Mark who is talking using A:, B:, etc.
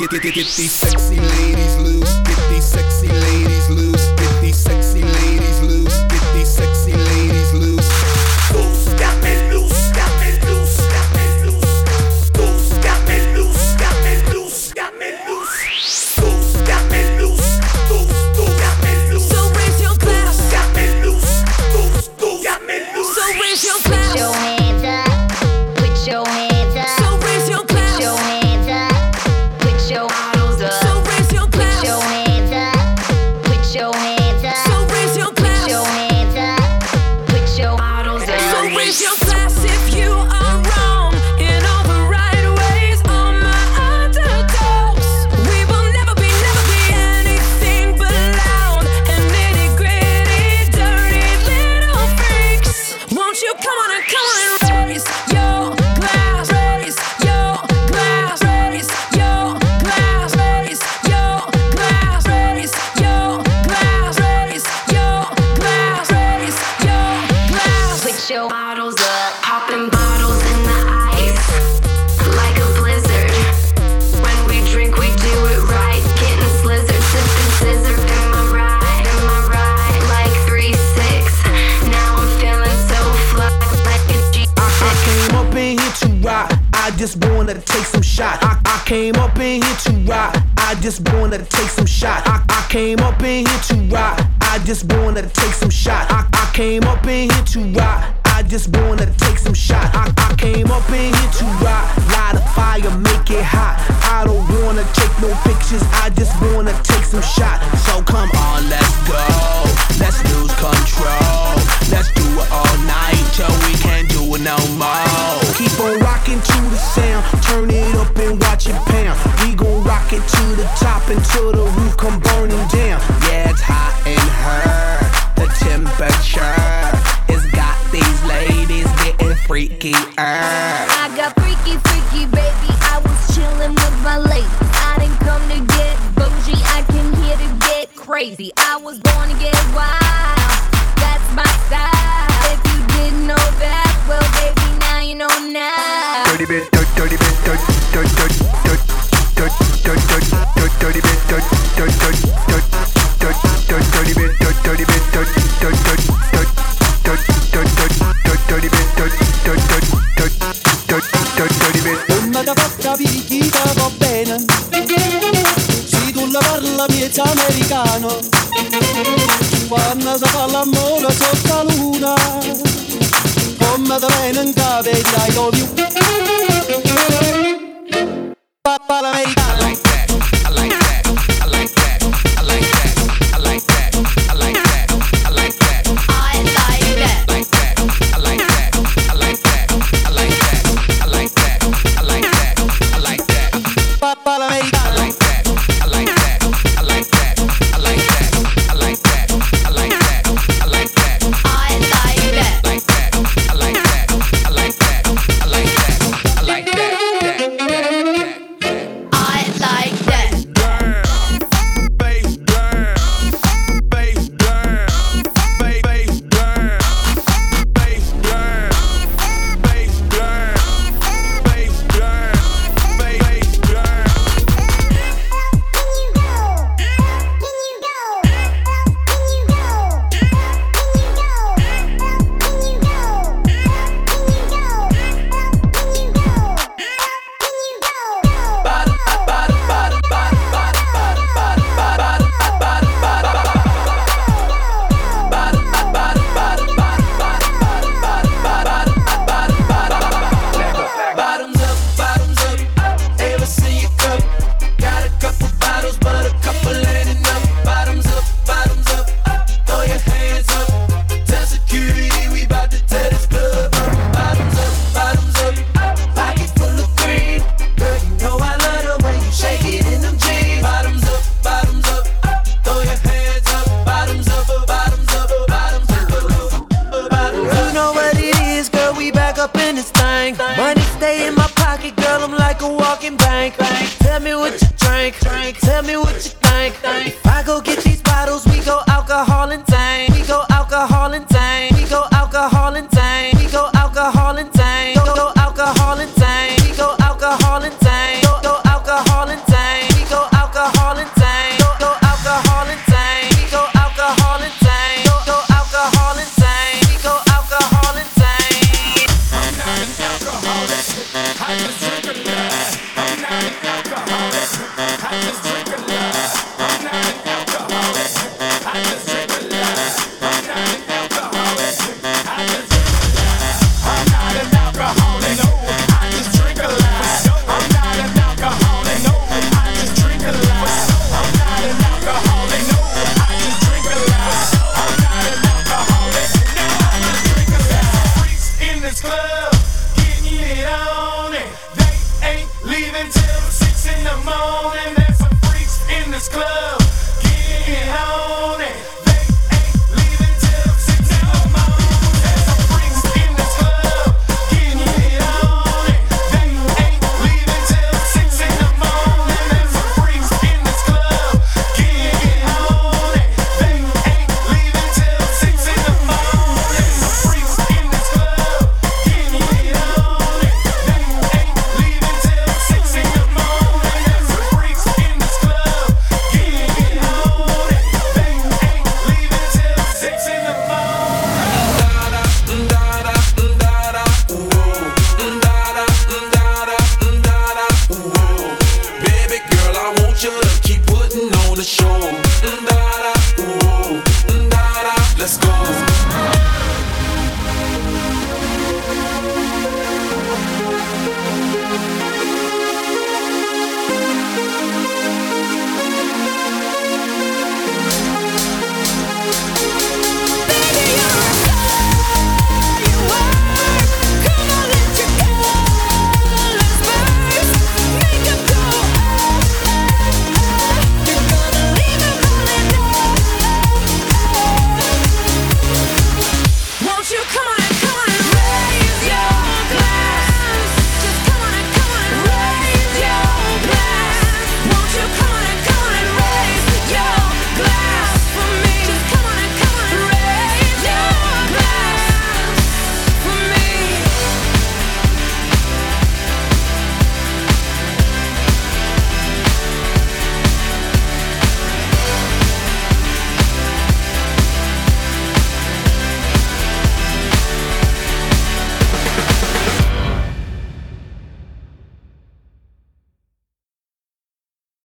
A: Get these sexy ladies loose. Get these sexy ladies loose. Get these sexy ladies loose. Get these sexy ladies loose. Goose got me loose. Got me loose. Got me loose. Goose got me loose. Got me loose. Got me loose. Goose got me loose. Goose got me loose.
B: So raise your glass.
A: Goose got me loose. Goose got me loose.
B: So raise your glass.
C: Put your hands up. Put your hands up.
B: So raise your glass.
C: Put your hands up. Put your bottles up.
B: So raise your glass.
C: Put your hands up. Put your hands up.
B: So raise your glass.
C: Put your hands up. Put your bottles up.
B: So raise your glass if you are wrong in all the right ways. All my underdogs, we will never be anything but loud and nitty gritty, dirty little freaks. Won't you come on and raise your glass, raise your glass, raise your glass, raise your glass, raise your glass, raise your glass, raise your glass.
C: Put your bottles up. Popping bottles in the ice like a blizzard. When we drink, we do it right. Getting slizzard, sipping scissor. Am I right? Am I right? Like 3-6. Now I'm feeling so fly, like a G.
D: I came up in here to rock. I just wanna take some shot. I came up in here to rock. I just wanna take some shot. I came up in here to rock. I just wanna take some shot. I came up in here to rock. I just wanna take some shot. I came up in here to rock. Light a fire, make it hot. I don't wanna take no pictures. I just wanna take some shot. So come on, let's go. Let's lose control. Let's do it all night till we can't do it no more. Keep on rocking to the sound. Turn it up and watch it pound. We gon' rock it to the top until the roof come burning down. Yeah, it's hot in her. The temperature has got these ladies getting freaky.
C: I got freaky, freaky, baby. I was chillin' with my ladies. I didn't come to get bougie. I came here to get crazy. I was born to get wild. That's my style. If you didn't know that, well, baby, now you know now.
D: Dirty bit, dirty bit, dirty, dirty, dirty, dirty, dirty, dirty, dirty, dirty bit, dirty, dirty, dirty, dirty, dirty bit, dirty bit, dirty, dirty, dirty, dirty bit, dirty bit.
E: Come da fatta picchita va bene. Se tu la parla miezza americano. Quando si fa l'amore sotto la luna. Come da bene in capo e I love you. Papa l'americano.
A: I like that. I like that. I like that. I like that. I like that. I like that. I like that.
C: I like that.
A: Like that. I like that. I like that. I like that. I like that. I like that. I like that.
E: Papa
A: I
E: l'americano.
A: like that. I like that. I like that. I like that. I like that. I like that. I like that.
C: I like that.
A: Like that. I like that. I like that. I like that. I like that.
C: I like that.
E: Tell me what you drink. Tell me what you think. If I go get these bottles, we go alcohol and tang. We go alcohol and tang. We go alcohol and tang. We go alcohol and tang. Go alcohol and tang. We go alcohol and tang. Go alcohol and tang.
A: pressure to keep putting on the show.